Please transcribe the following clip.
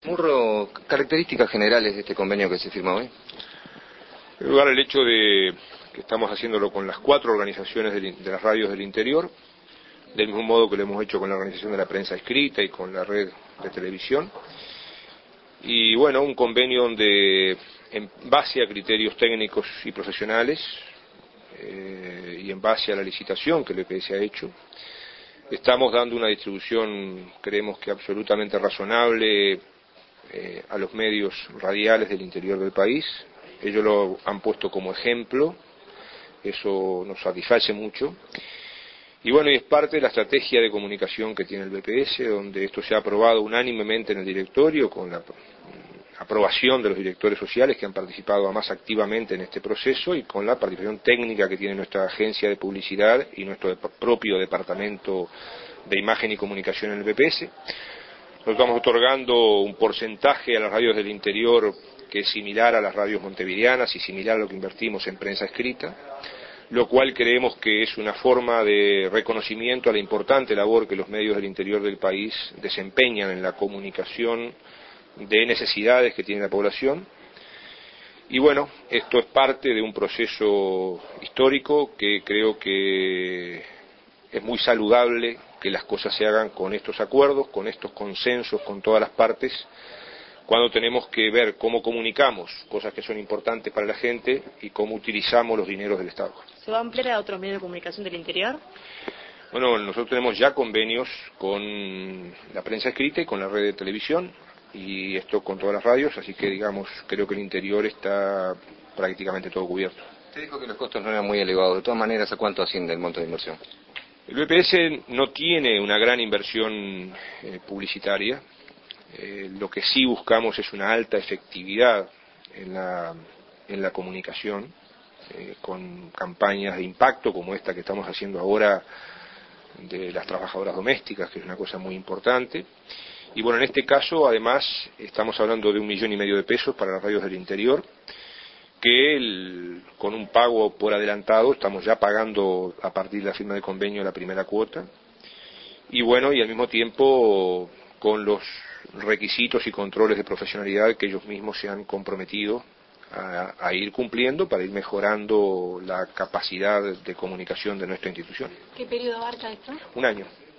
Murro, características generales de este convenio que se firma hoy. En primer lugar, el hecho de que estamos haciéndolo con las 4 organizaciones de las radios del interior, del mismo modo que lo hemos hecho con la Organización de la Prensa Escrita y con la red de televisión. Y bueno, un convenio donde, en base a criterios técnicos y profesionales, y en base a la licitación que el EPS ha hecho, estamos dando una distribución, creemos que absolutamente razonable, a los medios radiales del interior del país. Ellos lo han puesto como ejemplo, eso nos satisface mucho. Y bueno, y es parte de la estrategia de comunicación que tiene el BPS, donde esto se ha aprobado unánimemente en el directorio, con la aprobación de los directores sociales que han participado más activamente en este proceso y con la participación técnica que tiene nuestra agencia de publicidad y nuestro propio departamento de imagen y comunicación en el BPS. Nosotros estamos otorgando un porcentaje a las radios del interior que es similar a las radios montevideanas y similar a lo que invertimos en prensa escrita, lo cual creemos que es una forma de reconocimiento a la importante labor que los medios del interior del país desempeñan en la comunicación de necesidades que tiene la población. Y bueno, esto es parte de un proceso histórico que creo que es muy saludable que las cosas se hagan con estos acuerdos, con estos consensos con todas las partes, cuando tenemos que ver cómo comunicamos cosas que son importantes para la gente y cómo utilizamos los dineros del Estado. ¿Se va a ampliar a otros medios de comunicación del interior? Bueno, nosotros tenemos ya convenios con la prensa escrita y con la red de televisión, y esto con todas las radios, así que digamos, creo que el interior está prácticamente todo cubierto. Usted dijo que los costos no eran muy elevados, de todas maneras, ¿a cuánto asciende el monto de inversión? El BPS no tiene una gran inversión publicitaria. Lo que sí buscamos es una alta efectividad en la comunicación, con campañas de impacto como esta que estamos haciendo ahora de las trabajadoras domésticas, que es una cosa muy importante. Y bueno, en este caso, además, estamos hablando de 1,5 millones de pesos para las radios del interior, que con un pago por adelantado estamos ya pagando a partir de la firma de convenio la primera cuota. Y bueno, y al mismo tiempo con los requisitos y controles de profesionalidad que ellos mismos se han comprometido a ir cumpliendo para ir mejorando la capacidad de comunicación de nuestra institución. ¿Qué periodo abarca esto? 1 año.